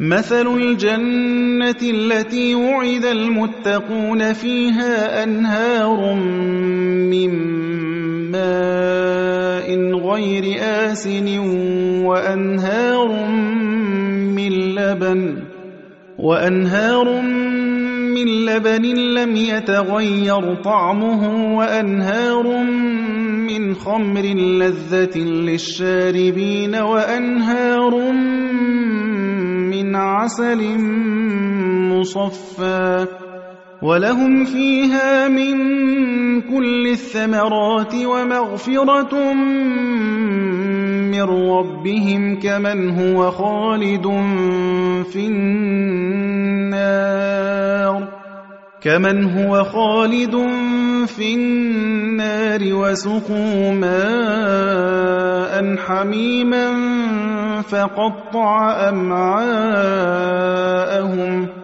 مثل الجنة التي وعد المتقون فيها أنهار من ماء غير آسن وأنهار من لبن لم يتغير طعمه وأنهار من خمر لذة للشاربين وأنهار من عسل مصفى ولهم فيها من كل الثمرات ومغفرة من ربهم كمن هو خالد في النار وسقوا ماء حميما فقطع أمعاءهم